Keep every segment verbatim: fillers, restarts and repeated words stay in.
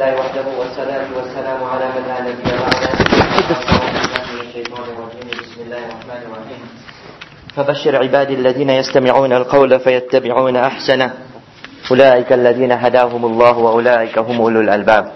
لله وحده والصلاة والسلام على من لا نبي بعده. بسم الله الرحمن الرحيم. فبشر عبادي الذين يستمعون القول فيتبعون أحسنه أولئك الذين هداهم الله وأولئك هم أولو الألباب.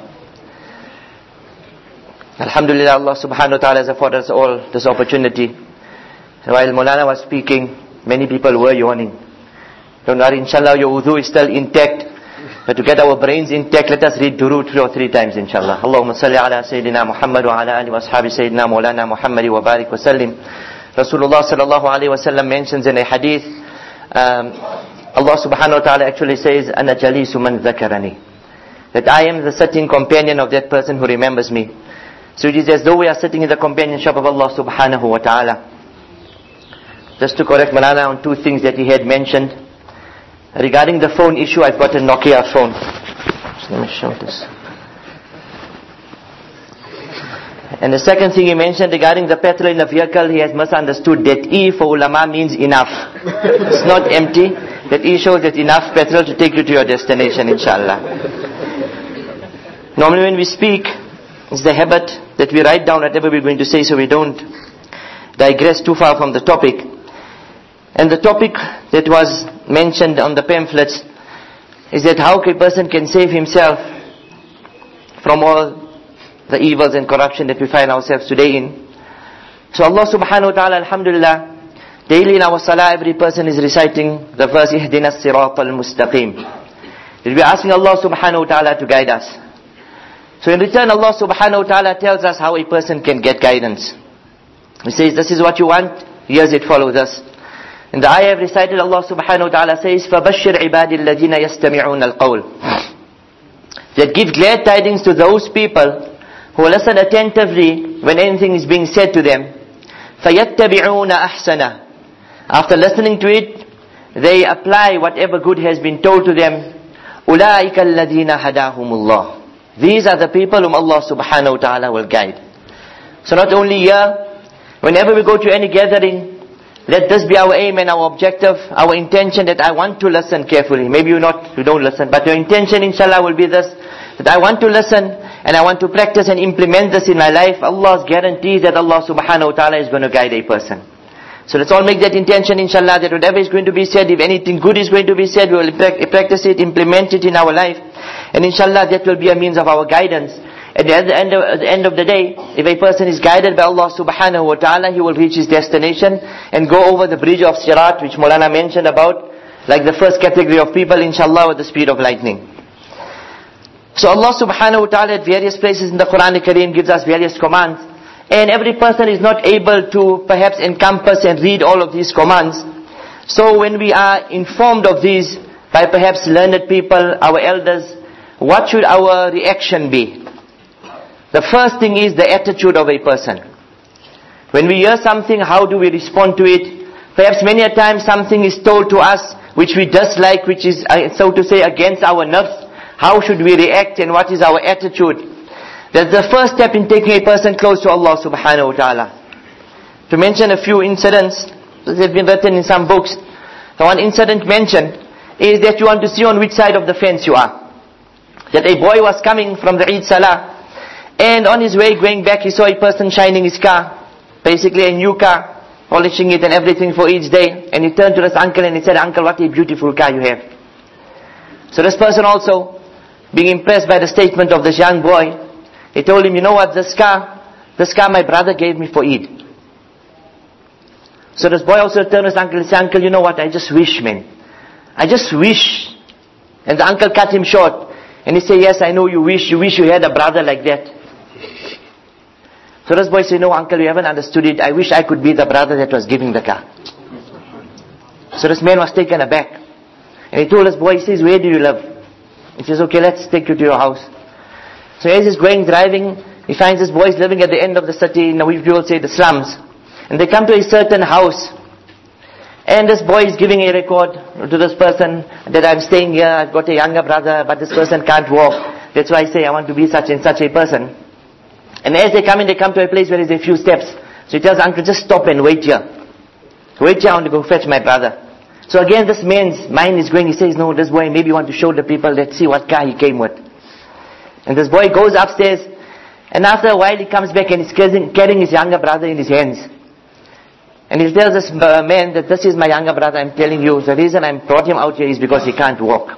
Alhamdulillah, Allah subhanahu wa ta'ala has afforded us all this opportunity. And while Maulana was speaking, many people were yawning. Don't worry, inshallah your wudu is still intact. But to get our brains intact, let us read durood two or three times, inshallah. Allahumma salli ala Sayyidina Muhammad wa ala ali wa ashabi Sayyidina Maulana Muhammad wa barik wa sallim. Rasulullah sallallahu alayhi wa sallam mentions in a hadith, um, Allah subhanahu wa ta'ala actually says, Ana jalisu man dhakarani. That I am the sitting companion of that person who remembers me. So it is as though we are sitting in the companionship of Allah subhanahu wa ta'ala. Just to correct Maulana on two things that he had mentioned. Regarding the phone issue, I've got a Nokia phone. Just let me show this. And the second thing he mentioned regarding the petrol in the vehicle, he has misunderstood that E for ulama means enough. It's not empty. That E shows that enough petrol to take you to your destination, inshallah. Normally when we speak, it's the habit that we write down whatever we're going to say so we don't digress too far from the topic. And the topic that was mentioned on the pamphlets is that how a person can save himself from all the evils and corruption that we find ourselves today in. So Allah subhanahu wa ta'ala, alhamdulillah, daily in our salah every person is reciting the verse Ihdina as-sirat al-mustaqim. We'll be asking Allah subhanahu wa ta'ala to guide us. So in return, Allah subhanahu wa ta'ala tells us how a person can get guidance. He says, this is what you want, here's it, follow this. In the ayah I've recited, Allah subhanahu wa ta'ala says, فَبَشِّرْ عِبَادِ الَّذِينَ يَسْتَمِعُونَ الْقَوْلِ. That give glad tidings to those people who listen attentively when anything is being said to them. فَيَتَّبِعُونَ أَحْسَنَهُ. After listening to it, they apply whatever good has been told to them. أُولَٰئِكَ الَّذِينَ هَدَاهُمُ اللَّهُ. These are the people whom Allah subhanahu wa ta'ala will guide. So not only here, whenever we go to any gathering, let this be our aim and our objective, our intention that I want to listen carefully. Maybe you not, you don't listen, but your intention inshallah will be this, that I want to listen and I want to practice and implement this in my life. Allah's guarantee that Allah subhanahu wa ta'ala is going to guide a person. So let's all make that intention inshallah, that whatever is going to be said, if anything good is going to be said, we will practice it, implement it in our life. And inshallah that will be a means of our guidance. At the end of, at the end of the day, if a person is guided by Allah subhanahu wa ta'ala, he will reach his destination and go over the bridge of Sirat, which Maulana mentioned about, like the first category of people, inshallah, with the speed of lightning. So Allah subhanahu wa ta'ala at various places in the Quran Kareem gives us various commands. And every person is not able to perhaps encompass and read all of these commands. So when we are informed of these by perhaps learned people, our elders, what should our reaction be? The first thing is the attitude of a person. When we hear something, how do we respond to it? Perhaps many a time something is told to us which we dislike, which is, uh, so to say, against our nerves. How should we react and what is our attitude? That's the first step in taking a person close to Allah subhanahu wa ta'ala. To mention a few incidents that have been written in some books. The one incident mentioned is that you want to see on which side of the fence you are. That a boy was coming from the Eid Salah, and on his way going back he saw a person shining his car, basically a new car, polishing it and everything for each day. And he turned to this uncle and he said, Uncle, what a beautiful car you have. So this person also, being impressed by the statement of this young boy, he told him, you know what, this car, this car my brother gave me for Eid. So this boy also turned to his uncle and said, Uncle, you know what, I just wish, man. I just wish. And the uncle cut him short. And he said, yes, I know you wish, you wish you had a brother like that. So this boy said, no uncle, you haven't understood it. I wish I could be the brother that was giving the car. So this man was taken aback. And he told this boy, he says, where do you live? He says, okay, let's take you to your house. So as he's going driving, he finds this boy is living at the end of the city, now we will say the slums. And they come to a certain house. And this boy is giving a record to this person that I'm staying here, I've got a younger brother, but this person can't walk. That's why I say I want to be such and such a person. And as they come in, they come to a place where there's a few steps. So he tells uncle, just stop and wait here. Wait here, I want to go fetch my brother. So again, this man's mind is going, he says, no, this boy maybe want to show the people, let's see what car he came with. And this boy goes upstairs, and after a while he comes back and he's carrying his younger brother in his hands. And he tells this man that this is my younger brother, I'm telling you, the reason I brought him out here is because he can't walk.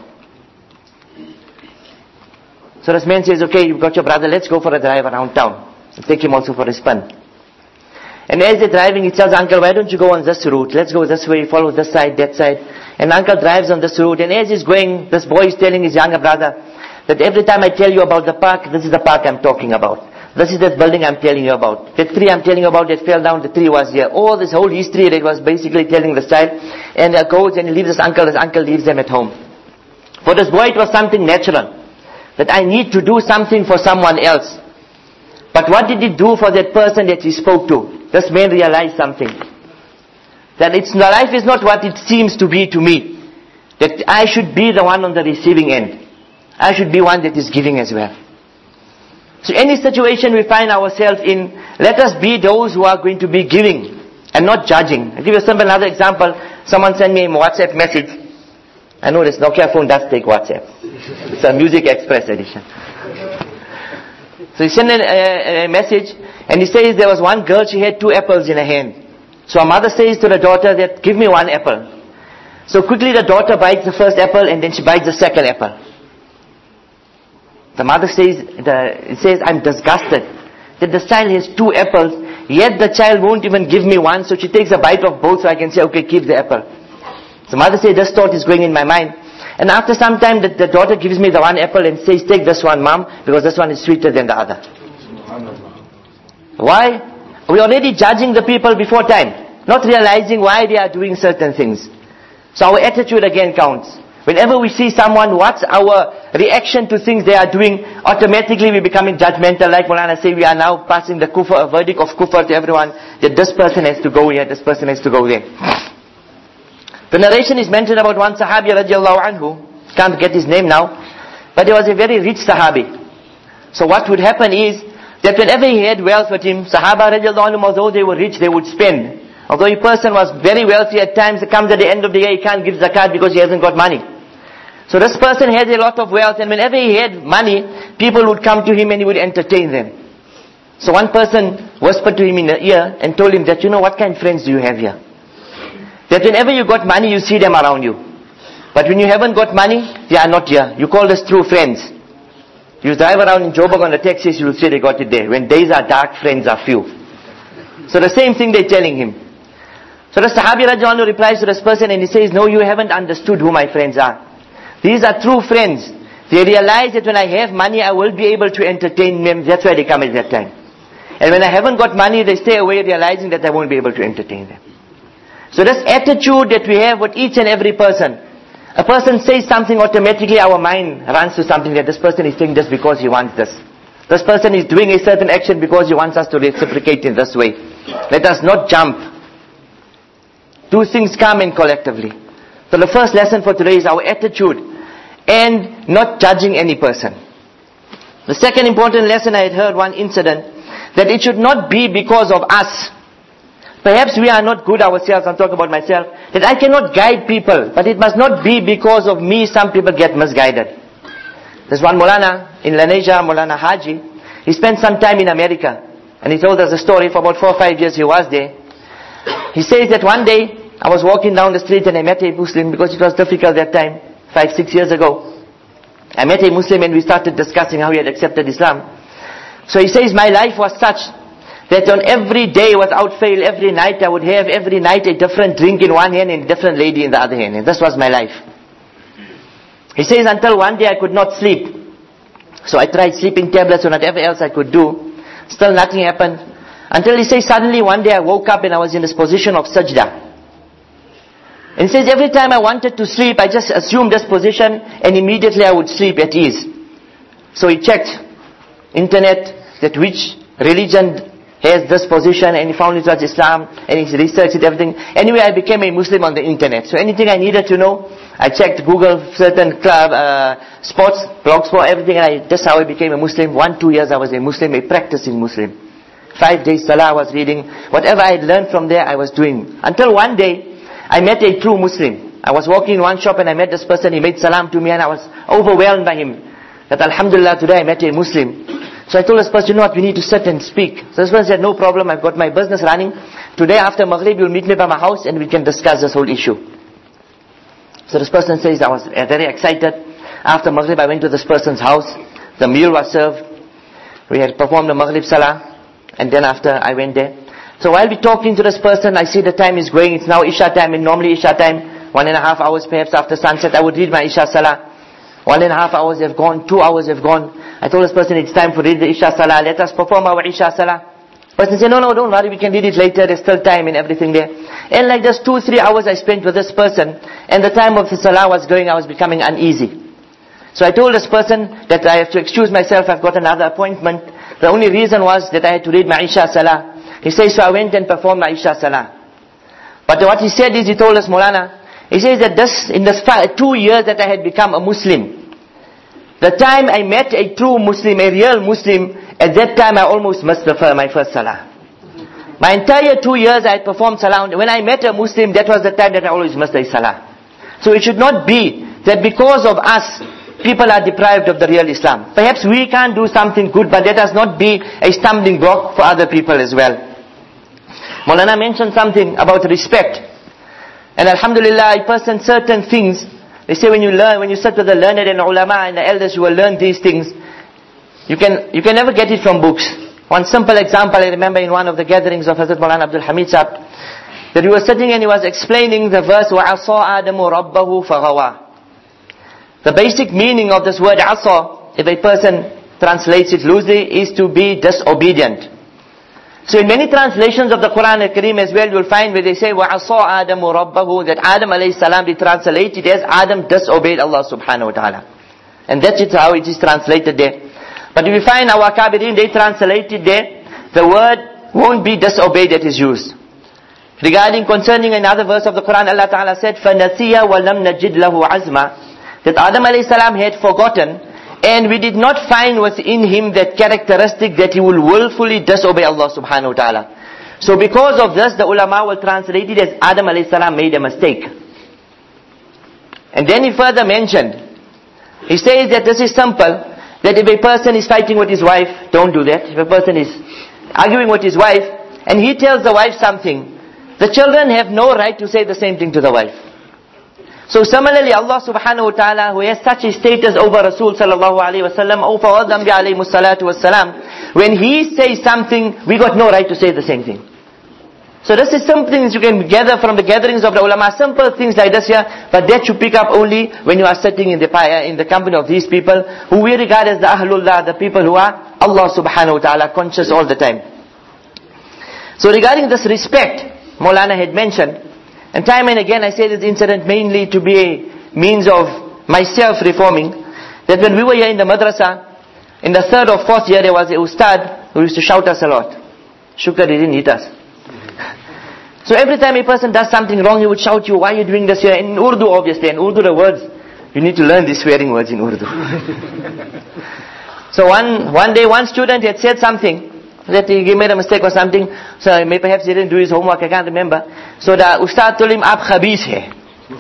So this man says, okay, you've got your brother, let's go for a drive around town. So take him also for a spin. And as they're driving, he tells uncle, why don't you go on this route? Let's go this way, follow this side, that side. And uncle drives on this route, and as he's going, this boy is telling his younger brother that every time I tell you about the park, this is the park I'm talking about. This is that building I'm telling you about. That tree I'm telling you about that fell down, the tree was here. All this whole history that was basically telling the child. And he goes and he leaves his uncle, his uncle leaves them at home. For this boy it was something natural. That I need to do something for someone else. But what did he do for that person that he spoke to? This man realized something. That it's, life is not what it seems to be to me. That I should be the one on the receiving end. I should be one that is giving as well. So any situation we find ourselves in, let us be those who are going to be giving and not judging. I'll give you a simple another example. Someone sent me a WhatsApp message. I know this Nokia phone does take WhatsApp. It's a Music Express edition. So he sent a, a, a message and he says there was one girl, she had two apples in her hand. So her mother says to the daughter that, give me one apple. So quickly the daughter bites the first apple and then she bites the second apple. The mother says, the, it says, I'm disgusted that the child has two apples, yet the child won't even give me one, so she takes a bite of both so I can say, okay, keep the apple. So mother says, this thought is going in my mind. And after some time, the, the daughter gives me the one apple and says, take this one, mom, because this one is sweeter than the other. Why? We're already judging the people before time, not realizing why they are doing certain things. So our attitude again counts. Whenever we see someone, what's our reaction to things they are doing? Automatically we becoming judgmental. Like Maulana say, we are now passing the kufr, a verdict of kufr to everyone, that this person has to go here, this person has to go there. The narration is mentioned about one Sahabi radiallahu anhu. Can't get his name now. But he was a very rich Sahabi. So what would happen is, that whenever he had wealth with him, Sahaba radiallahu anhu, although they were rich, they would spend. Although a person was very wealthy, at times it comes at the end of the year, he can't give zakat because he hasn't got money. So this person has a lot of wealth, and whenever he had money, people would come to him and he would entertain them. So one person whispered to him in the ear and told him that, you know, what kind of friends do you have here? That whenever you got money, you see them around you. But when you haven't got money, they are not here. You call this true friends. You drive around in Joburg on the taxis, you will see they got it there. When days are dark, friends are few. So the same thing they're telling him. So the Sahabi radiallahu anhu replies to this person and he says, no, you haven't understood who my friends are. These are true friends. They realize that when I have money, I will be able to entertain them. That's why they come at that time. And when I haven't got money, they stay away realizing that I won't be able to entertain them. So this attitude that we have with each and every person, a person says something, automatically our mind runs to something that this person is saying this because he wants this. This person is doing a certain action because he wants us to reciprocate in this way. Let us not jump. Two things come in collectively. So the first lesson for today is our attitude and not judging any person. The second important lesson, I had heard one incident, that it should not be because of us. Perhaps we are not good ourselves, I'm talking about myself, that I cannot guide people, but it must not be because of me some people get misguided. There's one Maulana in Lanesia, Maulana Haji, he spent some time in America, and he told us a story. For about four or five years he was there. He says that one day, I was walking down the street and I met a Muslim, because it was difficult that time, five, six years ago. I met a Muslim and we started discussing how he had accepted Islam. So he says, my life was such that on every day without fail, every night I would have every night a different drink in one hand and a different lady in the other hand. And this was my life. He says, until one day I could not sleep. So I tried sleeping tablets or whatever else I could do. Still nothing happened. Until he says, suddenly one day I woke up and I was in this position of sajda. And he says, every time I wanted to sleep, I just assumed this position and immediately I would sleep at ease. So he checked internet, that which religion has this position, and he found it was Islam, and he researched it, everything. Anyway, I became a Muslim on the internet. So anything I needed to know, I checked Google, certain club, uh, sports, blogs for everything, and I, that's how I became a Muslim. One, two years I was a Muslim, a practicing Muslim. Five days Salah I was reading. Whatever I had learned from there, I was doing. Until one day, I met a true Muslim. I was walking in one shop and I met this person, he made salam to me and I was overwhelmed by him. that Alhamdulillah today I met a Muslim. So I told this person, you know what, we need to sit and speak. So this person said, no problem, I've got my business running. Today after Maghrib you'll meet me by my house and we can discuss this whole issue. So this person says, I was very excited. After Maghrib I went to this person's house. The meal was served. We had performed the Maghrib Salah. And then after I went there. So while we're talking to this person, I see the time is going. It's now Isha time. And normally Isha time, one and a half hours perhaps after sunset, I would read my Isha Salah. One and a half hours have gone, two hours have gone. I told this person, it's time to read the Isha Salah. Let us perform our Isha Salah. The person said, no, no, don't worry, we can read it later. There's still time and everything there. And like just two, three hours I spent with this person. And the time of the Salah was going, I was becoming uneasy. So I told this person that I have to excuse myself, I've got another appointment. The only reason was that I had to read my Isha Salah. He says, so I went and performed my Isha Salah. But what he said is, he told us, Maulana, he says that this, in this five, two years that I had become a Muslim, the time I met a true Muslim, a real Muslim, at that time I almost missed the, my first Salah. My entire two years I had performed Salah. When I met a Muslim, that was the time that I always missed a Salah. So it should not be that because of us, people are deprived of the real Islam. Perhaps we can't do something good, but that does not be a stumbling block for other people as well. Maulana mentioned something about respect. And Alhamdulillah, a person, certain things, they say when you learn, when you sit with the learned and ulama and the elders who will learn these things, you can, you can never get it from books. One simple example, I remember in one of the gatherings of Hazrat Maulana Abdul Hamid Sahib, that he was sitting and he was explaining the verse, وَعَصَىٰ آدَمُ رَبَّهُ فَغَوَىٰ. The basic meaning of this word asa, if a person translates it loosely, is to be disobedient. So in many translations of the Quran al-Kareem as well, you'll find where they say, وَعَصَىٰ آدَمُ رَبَّهُ, that Adam alayhi salam, they translate it as Adam disobeyed Allah subhanahu wa ta'ala. And that's it, how it is translated there. But if you find our Kabirin, they translate it there, the word won't be disobeyed that is used. Regarding, concerning another verse of the Quran, Allah Ta'ala said, فَنَسِيَ وَلَمْ نَجِدْ لَهُ عَزْمًا, that Adam alayhi salam had forgotten, and we did not find within him that characteristic that he will willfully disobey Allah subhanahu wa ta'ala. So because of this, the ulama will translate it as Adam alayhi salam made a mistake. And then he further mentioned, he says that this is simple, that if a person is fighting with his wife, don't do that. If a person is arguing with his wife, and he tells the wife something, the children have no right to say the same thing to the wife. So similarly, Allah subhanahu wa ta'ala, who has such a status over Rasul sallallahu alayhi wa sallam, over all the Anbiya alayhi salatu wa salam, when he says something, we got no right to say the same thing. So this is some things you can gather from the gatherings of the ulama, simple things like this here, but that you pick up only when you are sitting in the in the company of these people, who we regard as the Ahlullah, the people who are Allah subhanahu wa ta'ala conscious all the time. So regarding this respect, Maulana had mentioned, and time and again I say this incident mainly to be a means of myself reforming, that when we were here in the madrasa, in the third or fourth year there was a ustad who used to shout us a lot. Shukr, he didn't hit us. So every time a person does something wrong, he would shout you, why are you doing this here? In Urdu obviously, in Urdu the words, you need to learn these swearing words in Urdu. So one one day one student had said something, that he made a mistake or something, so maybe perhaps he didn't do his homework, I can't remember. So the ustad told him, aap khabees hai.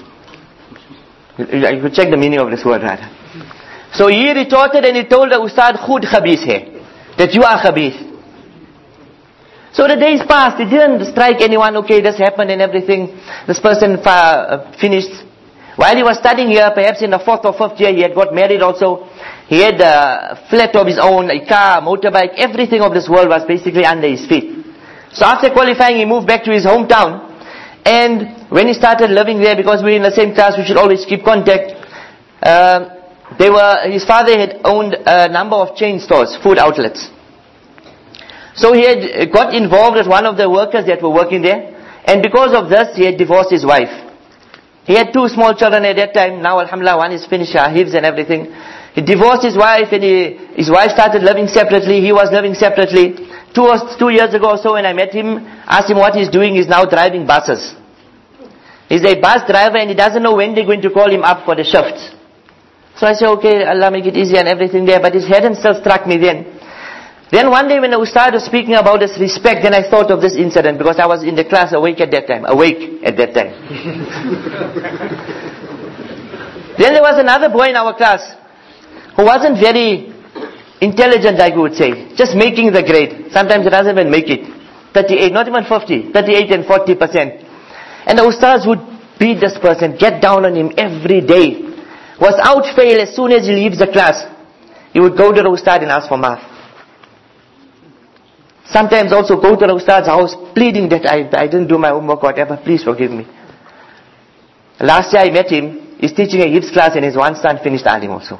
You could check the meaning of this word, right? So he retorted and he told the ustad, khud khabees hai, that you are khabees. So the days passed, it didn't strike anyone, okay, this happened and everything. This person uh, finished. While he was studying here, perhaps in the fourth or fifth year, he had got married also. He had a flat of his own, a car, motorbike, everything of this world was basically under his feet. So after qualifying, he moved back to his hometown. And when he started living there, because we were in the same class, we should always keep contact. Uh, they were, his father had owned a number of chain stores, food outlets. So he had got involved with one of the workers that were working there. And because of this, he had divorced his wife. He had two small children at that time. Now, alhamdulillah, one is finished, hifz and everything. He divorced his wife and he, his wife started living separately. He was living separately. Two, two years ago or so when I met him, asked him what he's doing. He's now driving buses. He's a bus driver and he doesn't know when they're going to call him up for the shifts. So I said, okay, Allah make it easy and everything there. But his hadn't still struck me then. Then one day when the ustad was speaking about this respect, then I thought of this incident because I was in the class awake at that time. Awake at that time. Then there was another boy in our class who who wasn't very intelligent, I would say, just making the grade. Sometimes it doesn't even make it. thirty-eight, not even fifty, thirty-eight and forty percent. And the ustaz would beat this person, get down on him every day. Was out fail as soon as he leaves the class. He would go to the ustad and ask for maaf. Sometimes also go to the ustad's house pleading that I, I didn't do my homework, whatever, please forgive me. Last year I met him, he's teaching a Hifz class and his one son finished alim also.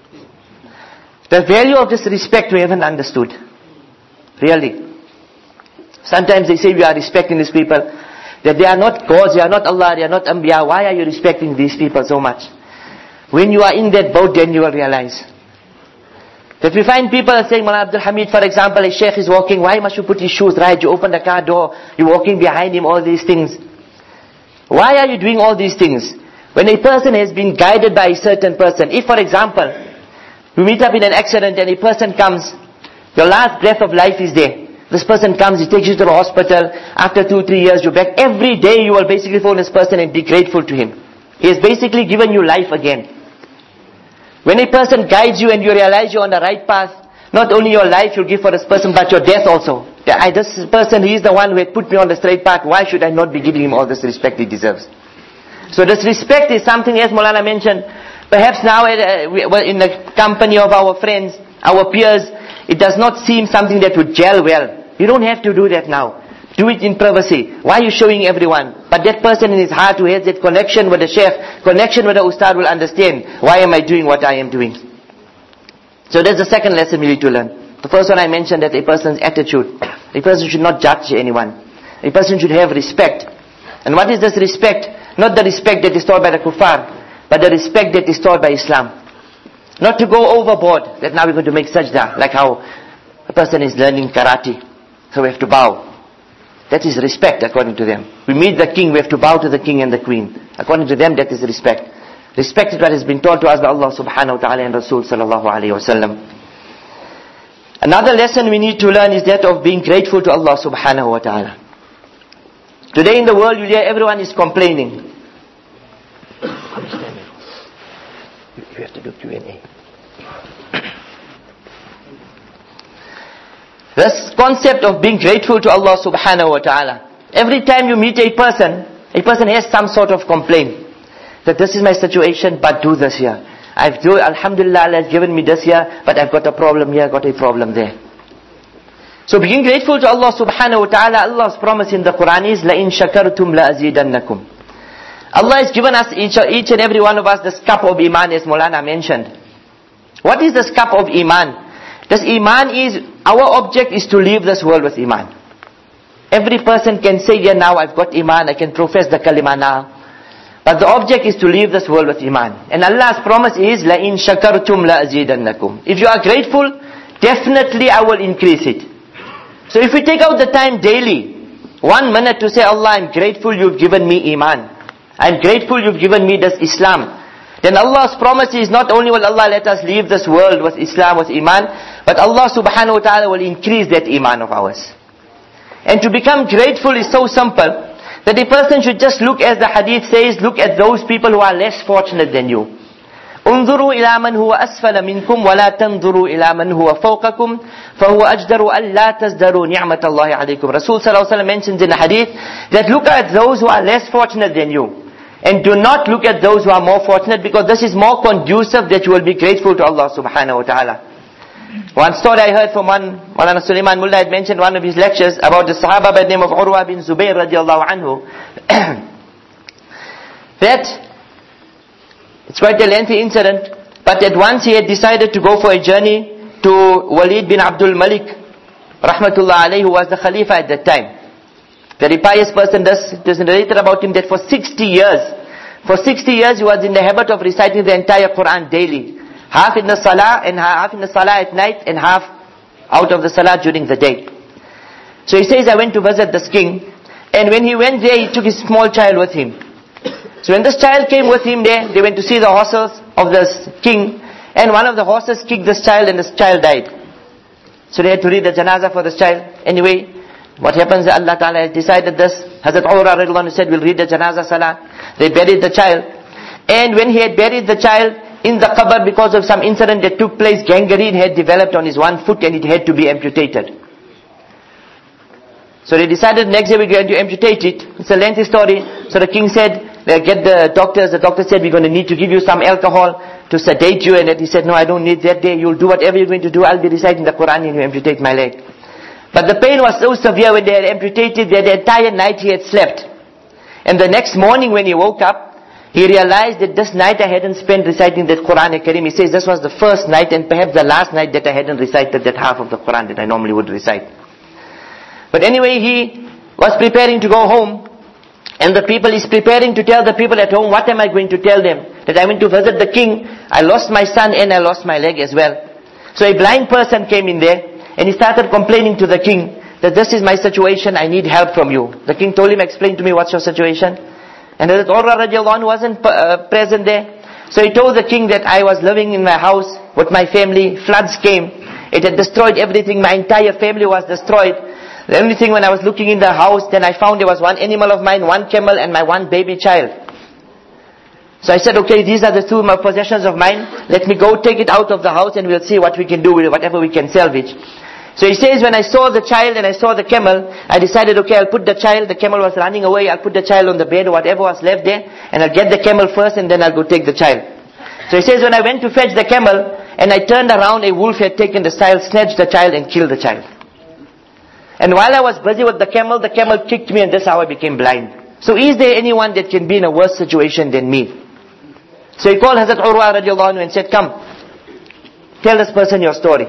The value of this respect we haven't understood. Really. Sometimes they say we are respecting these people, that they are not gods, they are not Allah, they are not Anbiya. Why are you respecting these people so much? When you are in that boat, then you will realize. That we find people saying, Mullah Abdul Hamid, for example, a sheikh is walking, why must you put his shoes right? You open the car door, you're walking behind him, all these things. Why are you doing all these things? When a person has been guided by a certain person, if for example, you meet up in an accident and a person comes, your last breath of life is there. This person comes, he takes you to the hospital, after two, three years you're back. Every day you will basically phone this person and be grateful to him. He has basically given you life again. When a person guides you and you realize you're on the right path, not only your life you give for this person, but your death also. I, this person, he is the one who had put me on the straight path, why should I not be giving him all this respect he deserves? So this respect is something, as Maulana mentioned, perhaps now uh, we, well, in the company of our friends, our peers, it does not seem something that would gel well. You don't have to do that now. Do it in privacy. Why are you showing everyone? But that person in his heart who has that connection with the sheikh, connection with the ustad will understand, why am I doing what I am doing? So that's the second lesson we need to learn. The first one I mentioned, that a person's attitude. A person should not judge anyone. A person should have respect. And what is this respect? Not the respect that is taught by the kuffar, but the respect that is taught by Islam. Not to go overboard, that now we're going to make sajda, like how a person is learning karate, so we have to bow. That is respect according to them. We meet the king, we have to bow to the king and the queen. According to them, that is respect. Respect is what has been taught to us by Allah subhanahu wa ta'ala and Rasul sallallahu alayhi wa sallam. Another lesson we need to learn is that of being grateful to Allah subhanahu wa ta'ala. Today in the world, you hear everyone is complaining. You have to do Q and A. This concept of being grateful to Allah subhanahu wa ta'ala. Every time you meet a person, a person has some sort of complaint. That this is my situation, but do this here. I've do, Alhamdulillah, Allah has given me this here, but I've got a problem here, got a problem there. So being grateful to Allah subhanahu wa ta'ala, Allah's promise in the Quran is, لَإِن شَكَرْتُمْ لَأَزِيدَنَّكُمْ. Allah has given us, each, each and every one of us, this cup of Iman, as Maulana mentioned. What is this cup of Iman? This Iman is, our object is to leave this world with Iman. Every person can say, yeah, now I've got Iman, I can profess the kalima now. But the object is to leave this world with Iman. And Allah's promise is, لَإِن شَكَرْتُمْ لَأَزِيدَنَّكُمْ. If you are grateful, definitely I will increase it. So if we take out the time daily, one minute to say, Allah, I'm grateful you've given me Iman. I'm grateful you've given me this Islam. Then Allah's promise is, not only will Allah let us leave this world with Islam, with Iman, but Allah subhanahu wa ta'ala will increase that Iman of ours. And to become grateful is so simple, that a person should just look, as the hadith says, look at those people who are less fortunate than you. انظروا إلى من هو أسفل منكم ولا تنظروا إلى من هو فوقكم فهو أجدر ألا تزدروا نعمة الله عليكم. Rasul sallallahu alaihi wasallam mentions in the hadith that look at those who are less fortunate than you. And do not look at those who are more fortunate, because this is more conducive that you will be grateful to Allah subhanahu wa ta'ala. One story I heard from one, Maulana Sulaiman Mullah had mentioned one of his lectures about the Sahaba by the name of Urwa bin Zubayr radiallahu anhu. That, it's quite a lengthy incident, but at once he had decided to go for a journey to Walid bin Abdul Malik, rahmatullah alayhi, who was the Khalifa at that time. Very pious person. Does, it is narrated about him that for sixty years, for sixty years he was in the habit of reciting the entire Quran daily. Half in the salah and half in the salah at night and half out of the salah during the day. So he says, I went to visit this king, and when he went there, he took his small child with him. So when this child came with him there, they went to see the horses of this king, and one of the horses kicked this child and this child died. So they had to read the janazah for this child. Anyway, what happens, Allah Ta'ala has decided this. Hazrat Umar radiallahu anhu said, we'll read the janazah salah. They buried the child. And when he had buried the child, in the qabr because of some incident that took place. Gangrene had developed on his one foot and it had to be amputated. So they decided next day we're going to amputate it. It's a lengthy story. So the king said, get the doctors. The doctor said, we're going to need to give you some alcohol to sedate you. And he said, no, I don't need that day. You'll do whatever you're going to do. I'll be reciting the Quran and you amputate my leg. But the pain was so severe when they had amputated that the entire night he had slept. And the next morning when he woke up, he realized that this night I hadn't spent reciting that Quran Kareem. He says this was the first night and perhaps the last night that I hadn't recited that half of the Quran that I normally would recite. But anyway, he was preparing to go home. And the people is preparing to tell the people at home, what am I going to tell them? That I went to visit the king, I lost my son and I lost my leg as well. So a blind person came in there and he started complaining to the king that this is my situation, I need help from you. The king told him, explain to me what's your situation. And Hazrat Urwa radiallahu anhu wasn't uh, present there. So he told the king that I was living in my house with my family, floods came, it had destroyed everything, my entire family was destroyed. The only thing when I was looking in the house, then I found there was one animal of mine, one camel and my one baby child. So I said, okay, these are the two possessions of mine. Let me go take it out of the house and we'll see what we can do with it, whatever we can salvage. So he says, when I saw the child and I saw the camel, I decided, okay, I'll put the child, the camel was running away, I'll put the child on the bed or whatever was left there, and I'll get the camel first and then I'll go take the child. So he says, when I went to fetch the camel, and I turned around, a wolf had taken the child, snatched the child and killed the child. And while I was busy with the camel, the camel kicked me and that's how I became blind. So is there anyone that can be in a worse situation than me? So he called Hazrat Urwa radiallahu anhu and said, come, tell this person your story.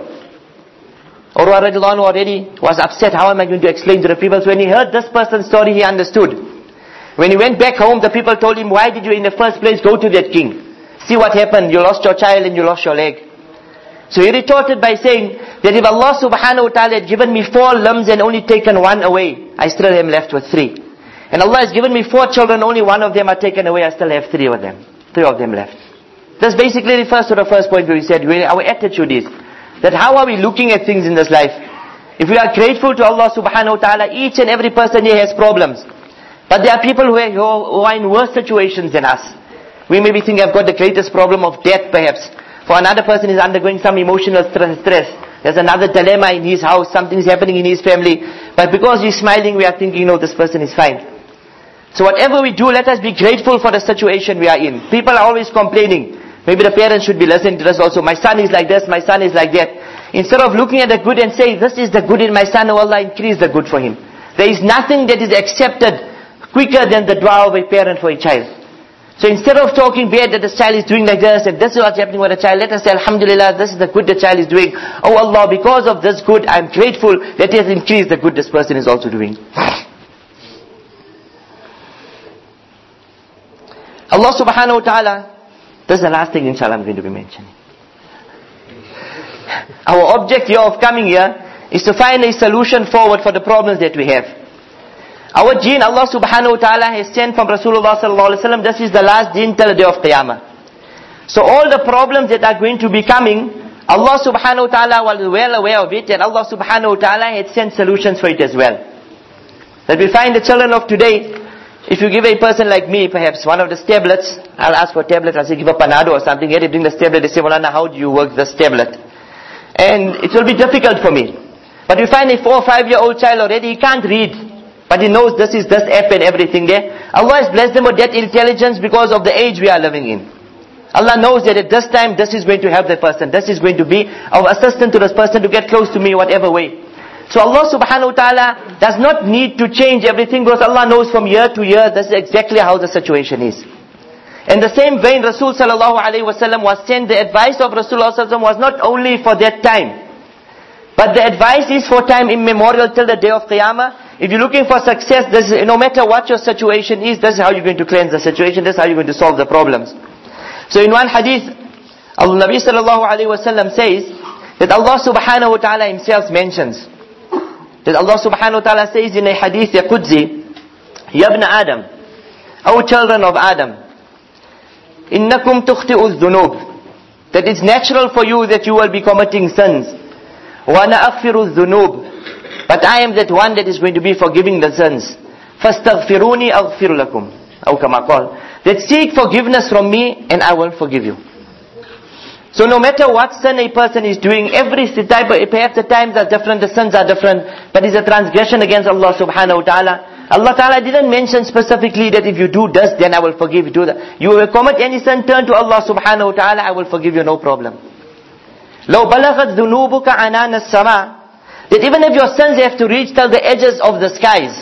Urwa radiallahu anhu already was upset, how am I going to explain to the people? So when he heard this person's story, he understood. When he went back home, the people told him, why did you in the first place go to that king? See what happened, you lost your child and you lost your leg. So he retorted by saying that if Allah subhanahu wa ta'ala had given me four limbs and only taken one away, I still am left with three. And Allah has given me four children, only one of them are taken away, I still have three of them. Three of them left. This basically refers to the first point where we said, where our attitude is. That how are we looking at things in this life? If we are grateful to Allah subhanahu wa ta'ala, each and every person here has problems. But there are people who are, who are in worse situations than us. We maybe think I've got the greatest problem of death perhaps. For another person is undergoing some emotional stress. There's another dilemma in his house, something's happening in his family. But because we're smiling, we are thinking, no, this person is fine. So whatever we do, let us be grateful for the situation we are in. People are always complaining. Maybe the parents should be listening to this also. My son is like this, my son is like that. Instead of looking at the good and saying, this is the good in my son, oh Allah, increase the good for him. There is nothing that is accepted quicker than the dua of a parent for a child. So instead of talking bad that the child is doing like this, and this is what's happening with the child, let us say, Alhamdulillah, this is the good the child is doing. Oh Allah, because of this good, I'm grateful that He has increased the good this person is also doing. Allah subhanahu wa ta'ala, this is the last thing inshallah I'm going to be mentioning. Our object here of coming here is to find a solution forward for the problems that we have. Our deen, Allah subhanahu wa ta'ala has sent from Rasulullah sallallahu alaihi wasallam, this is the last deen till the day of Qiyamah. So all the problems that are going to be coming, Allah subhanahu wa ta'ala was well aware of it, and Allah subhanahu wa ta'ala had sent solutions for it as well. That we find the children of today, if you give a person like me, perhaps one of the tablets, I'll ask for a tablet, I'll say give a panado or something, here they bring the tablet, they say, Maulana, how do you work this tablet? And it will be difficult for me. But we find a four or five year old child already, he can't read. But he knows this is this app and everything there. Allah has blessed them with that intelligence because of the age we are living in. Allah knows that at this time, this is going to help the person. This is going to be our assistant to this person to get close to me whatever way. So Allah subhanahu wa ta'ala does not need to change everything because Allah knows from year to year, this is exactly how the situation is. In the same vein, Rasul sallallahu alayhi wa sallam was sent, the advice of Rasulullah sallallahu alayhi wa sallam was not only for that time. But the advice is for time immemorial till the day of Qiyamah. If you're looking for success, this is, no matter what your situation is, this is how you're going to cleanse the situation, this is how you're going to solve the problems. So in one hadith, Al-Nabi sallallahu alayhi wa sallam says, that Allah subhanahu wa ta'ala himself mentions, that Allah subhanahu wa ta'ala says in a hadith, Ya Qudzi, Ya ibn Adam, O children of Adam, Innakum tukhti'u dhunub, that it's natural for you that you will be committing sins. Wa ana aghfiru dhunub, but I am that one that is going to be forgiving the sins. فَاسْتَغْفِرُونِي أَغْفِرُ لَكُمْ. Aw kama qala. That seek forgiveness from me and I will forgive you. So no matter what sin a person is doing, every type, of, perhaps the times are different, the sins are different, but it's a transgression against Allah subhanahu wa ta'ala. Allah ta'ala didn't mention specifically that if you do this, then I will forgive you. Do that. You will commit any sin, turn to Allah subhanahu wa ta'ala, I will forgive you, no problem. لو بلغت ذنوبك عنان السماء, that even if your sins have to reach till the edges of the skies.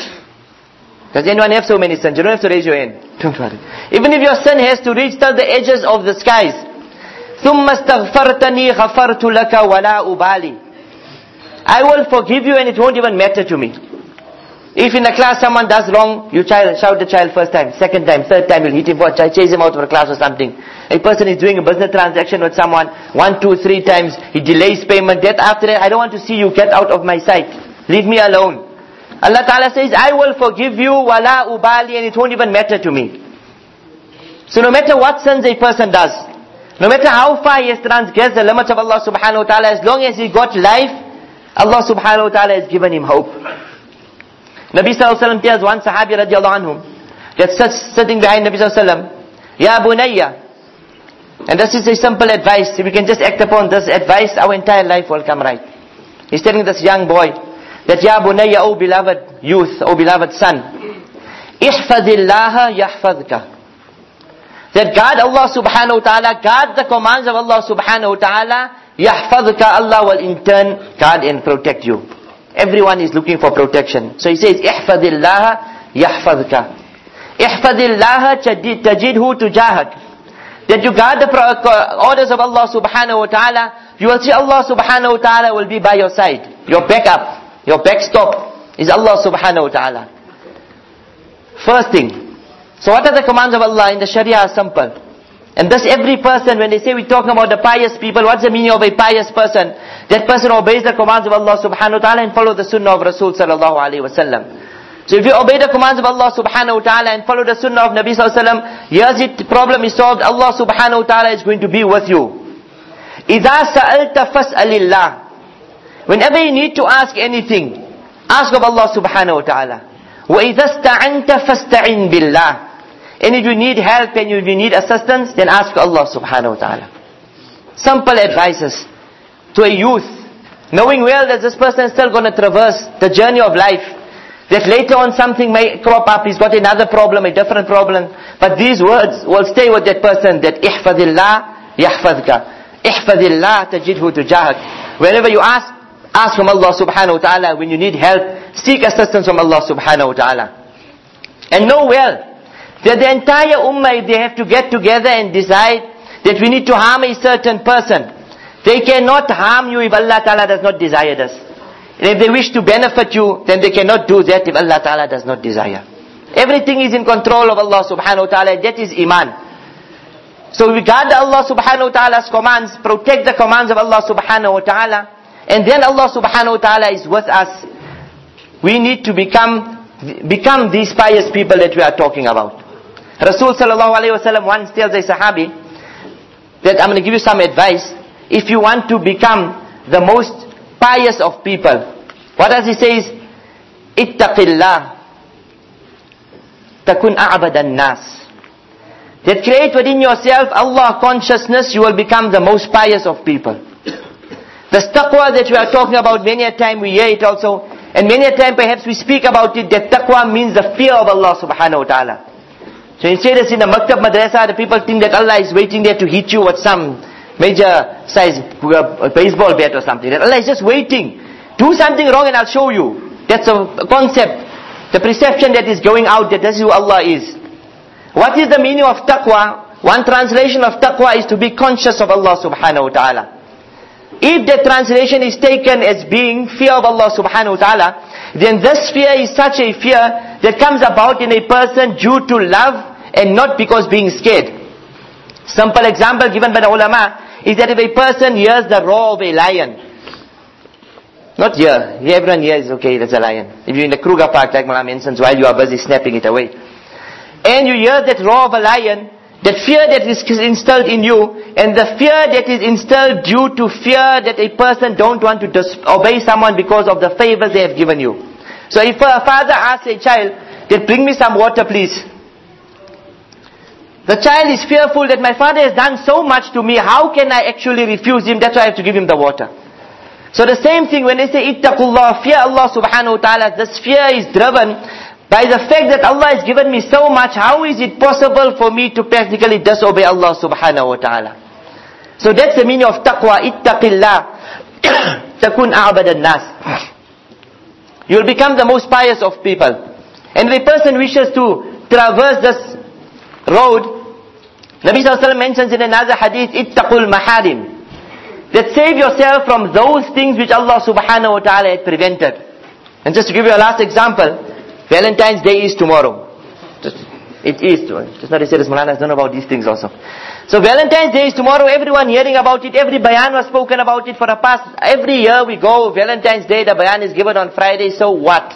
Does anyone have so many sins? You don't have to raise your hand. Don't worry. Even if your sin has to reach till the edges of the skies. ثُمَّ اسْتَغْفَرْتَنِي غَفَرْتُ لَكَ وَلَا أُبَالِي, I will forgive you and it won't even matter to me. If in a class someone does wrong, you child, shout the child first time, second time, third time, you'll hit him for a child, chase him out of the class or something. A person is doing a business transaction with someone, one, two, three times, he delays payment, that after that, I don't want to see you, get out of my sight. Leave me alone. Allah Ta'ala says, I will forgive you, wala ubali, and it won't even matter to me. So no matter what sins a person does, no matter how far he has transgressed the limits of Allah subhanahu wa ta'ala, as long as he got life, Allah subhanahu wa ta'ala has given him hope. Nabi sallallahu alayhi wa sallam tells one sahabi radiallahu anhu, that's sitting behind Nabi sallallahu alayhi wa sallam, Ya bunayya. And this is a simple advice. If we can just act upon this advice, our entire life will come right. He's telling this young boy, that Ya bunayya, O beloved youth, O beloved son, ihfadillaha yahfadka. That guard Allah subhanahu wa ta'ala, guard the commands of Allah subhanahu wa ta'ala, yahfadka, Allah will in turn guard and protect you. Everyone is looking for protection. So he says, ihfadillaha yahfadka. Ihfadillaha tajidhu tujahak. That you guard the orders of Allah subhanahu wa ta'ala, you will see Allah subhanahu wa ta'ala will be by your side. Your backup, your backstop is Allah subhanahu wa ta'ala. First thing. So what are the commands of Allah in the Sharia are simple. And thus every person, when they say we're talking about the pious people, what's the meaning of a pious person? That person obeys the commands of Allah subhanahu wa ta'ala and follow the sunnah of Rasul sallallahu alayhi wa sallam. So if you obey the commands of Allah subhanahu wa ta'ala and follow the sunnah of Nabi sallallahu alayhi wa sallam, here's it, the problem is solved. Allah subhanahu wa ta'ala is going to be with you. إِذَا سَأَلْتَ فَاسْأَلِ اللَّهِ. Whenever you need to ask anything, ask of Allah subhanahu wa ta'ala. وَإِذَا اسْتَعَنْتَ فَاسْتَعِنْ بِاللَّهِ. And if you need help and if you need assistance, then ask Allah subhanahu wa ta'ala. Simple advices to a youth, knowing well that this person is still going to traverse the journey of life, that later on something may crop up, he's got another problem, a different problem, but these words will stay with that person, that ihfadillah yahfadka, ihfadillah tajidhu tujahak. Whenever you ask, ask from Allah subhanahu wa ta'ala. When you need help, seek assistance from Allah subhanahu wa ta'ala. And know well that the entire ummah, if they have to get together and decide that we need to harm a certain person, they cannot harm you if Allah Ta'ala does not desire this. And if they wish to benefit you, then they cannot do that if Allah Ta'ala does not desire. Everything is in control of Allah Subhanahu wa Ta'ala. That is Iman. So we guard Allah Subhanahu wa Ta'ala's commands, protect the commands of Allah Subhanahu wa Ta'ala, and then Allah Subhanahu wa Ta'ala is with us. We need to become, become these pious people that we are talking about. Rasul sallallahu alayhi wa sallam once tells a sahabi that I'm going to give you some advice. If you want to become the most pious of people, what does he say? Ittaqillah takun a'badan nas. That create within yourself Allah consciousness, you will become the most pious of people. The taqwa that we are talking about, many a time we hear it also, and many a time perhaps we speak about it, that taqwa means the fear of Allah subhanahu wa ta'ala. So you say this in a maktab madrasa, the people think that Allah is waiting there to hit you with some major size baseball bat or something. That Allah is just waiting. Do something wrong and I'll show you. That's a concept. The perception that is going out that this is who Allah is. What is the meaning of taqwa? One translation of taqwa is to be conscious of Allah subhanahu wa ta'ala. If the translation is taken as being fear of Allah subhanahu wa ta'ala, then this fear is such a fear that comes about in a person due to love and not because being scared. Simple example given by the ulama is that if a person hears the roar of a lion, not here, everyone here is okay, that's a lion. If you're in the Kruger Park, like Mullah mentions, while you are busy snapping it away, and you hear that roar of a lion, that fear that is instilled in you, and the fear that is instilled due to fear that a person don't want to disobey someone because of the favors they have given you. So if a father asks a child, that bring me some water please, The child is fearful that my father has done so much to me, how can I actually refuse him? That's why I have to give him the water. So the same thing when they say, ittaqullah, fear Allah subhanahu wa ta'ala, this fear is driven by the fact that Allah has given me so much, how is it possible for me to practically disobey Allah subhanahu wa ta'ala? So that's the meaning of taqwa, ittaqillah, takun a'bad al-nas. You will become the most pious of people. And if a person wishes to traverse this road, Nabi sallallahu alaihi wasallam mentions in another hadith, ittaqul maharim, that save yourself from those things which Allah subhanahu wa ta'ala had prevented. And just to give you a last example, Valentine's Day is tomorrow. Just, it is tomorrow. Just not to say this, Maulana has known about these things also. So Valentine's Day is tomorrow, everyone hearing about it, every bayan was spoken about it for the past, every year we go, Valentine's Day, the bayan is given on Friday, so what?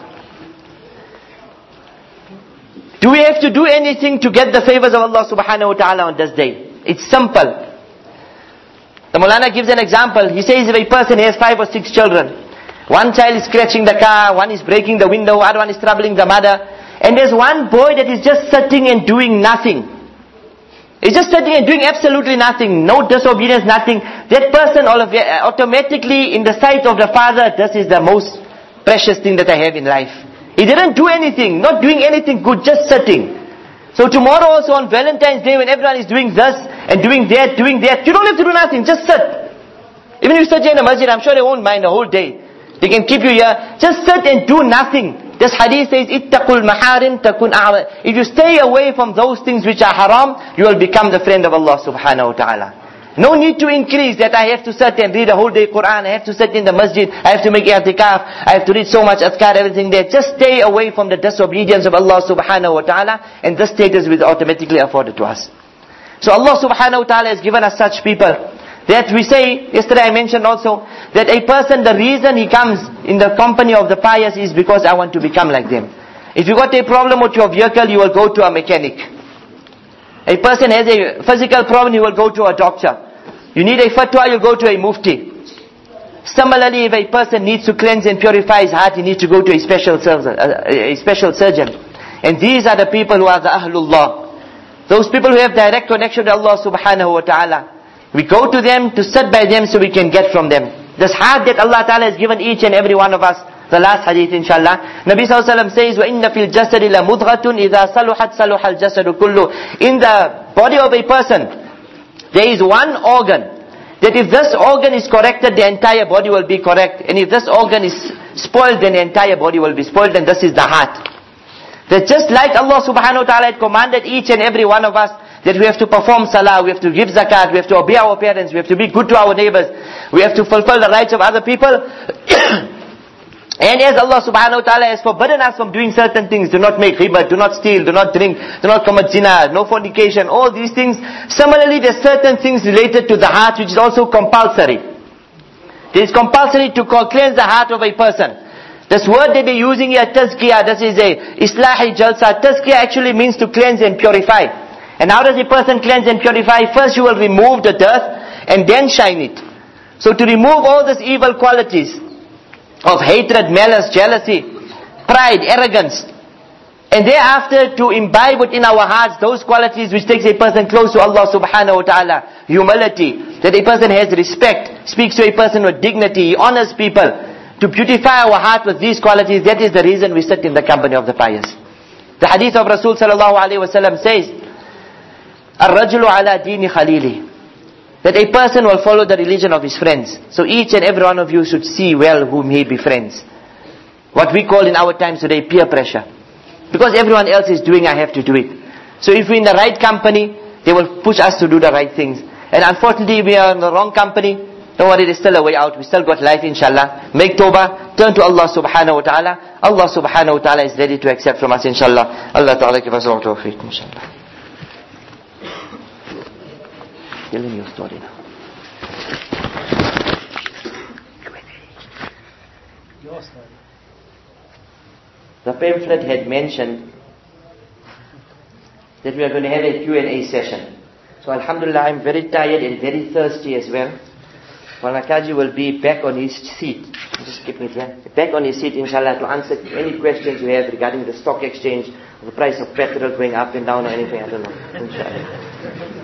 Do we have to do anything to get the favors of Allah subhanahu wa ta'ala on this day? It's simple. The Maulana gives an example. He says if a person has five or six children, one child is scratching the car, one is breaking the window, other one is troubling the mother, and there's one boy that is just sitting and doing nothing. He's just sitting and doing absolutely nothing, no disobedience, nothing. That person all of automatically in the sight of the father, this is the most precious thing that I have in life. He didn't do anything, not doing anything good, just sitting. So tomorrow also on Valentine's Day when everyone is doing this and doing that, doing that, you don't have to do nothing, just sit. Even if you sit here in the masjid, I'm sure they won't mind the whole day. They can keep you here. Just sit and do nothing. This hadith says, ittaqul maharim takun a'la. If you stay away from those things which are haram, you will become the friend of Allah subhanahu wa ta'ala. No need to increase that I have to sit and read a whole day Quran, I have to sit in the masjid, I have to make i'tikaf, I have to read so much azkar, everything there. Just stay away from the disobedience of Allah subhanahu wa ta'ala, and this status will automatically afforded to us. So Allah subhanahu wa ta'ala has given us such people, that we say, yesterday I mentioned also, that a person, the reason he comes in the company of the pious is because I want to become like them. If you got a problem with your vehicle, you will go to a mechanic. A person has a physical problem, he will go to a doctor. You need a fatwa, you go to a mufti. Similarly, if a person needs to cleanse and purify his heart, he needs to go to a special surgeon. A special surgeon. And these are the people who are the Ahlullah. Those people who have direct connection to Allah subhanahu wa ta'ala. We go to them to sit by them so we can get from them. This heart that Allah ta'ala has given each and every one of us. The last hadith inshallah. Nabi sallallahu alayhi wa sallam says, وَإِنَّ فِي الْجَسَدِ لَمُضْغَةٌ إِذَا صَلُحَتْ صَلُحَ الْجَسَدُ كُلُّ. In the body of a person, there is one organ, that if this organ is corrected, the entire body will be correct. And if this organ is spoiled, then the entire body will be spoiled, and this is the heart. That just like Allah subhanahu wa ta'ala had commanded each and every one of us, that we have to perform salah, we have to give zakat, we have to obey our parents, we have to be good to our neighbors, we have to fulfill the rights of other people. And as Allah subhanahu wa ta'ala has forbidden us from doing certain things, do not make riba, do not steal, do not drink, do not commit zina, no fornication, all these things. Similarly, there are certain things related to the heart which is also compulsory. It is compulsory to cleanse the heart of a person. This word that they're using here, tazkiyah, this is a islahi jalsa. Tazkiyah actually means to cleanse and purify. And how does a person cleanse and purify? First you will remove the dirt and then shine it. So to remove all these evil qualities of hatred, malice, jealousy, pride, arrogance, and thereafter to imbibe within our hearts those qualities which takes a person close to Allah subhanahu wa ta'ala. Humility, that a person has respect, speaks to a person with dignity, he honors people. To beautify our heart with these qualities, that is the reason we sit in the company of the pious. The hadith of Rasul sallallahu alayhi wa sallam says, الرجل على دين خليله, that a person will follow the religion of his friends. So each and every one of you should see well whom he befriends. What we call in our times today peer pressure. Because everyone else is doing, I have to do it. So if we're in the right company, they will push us to do the right things. And unfortunately, we are in the wrong company. Don't worry, there's still a way out. We still got life, inshallah. Make tawbah, turn to Allah subhanahu wa ta'ala. Allah subhanahu wa ta'ala is ready to accept from us, inshallah. Allah ta'ala give us all tawfiq, inshallah. Tell me your story now. Your story. The pamphlet had mentioned that we are going to have a Q and A session. So alhamdulillah, I'm very tired and very thirsty as well. Malakaji will be back on his seat. Just keep it here. Back on his seat, inshallah, to answer any questions you have regarding the stock exchange The price of petrol going up and down or anything, I don't know. Inshallah.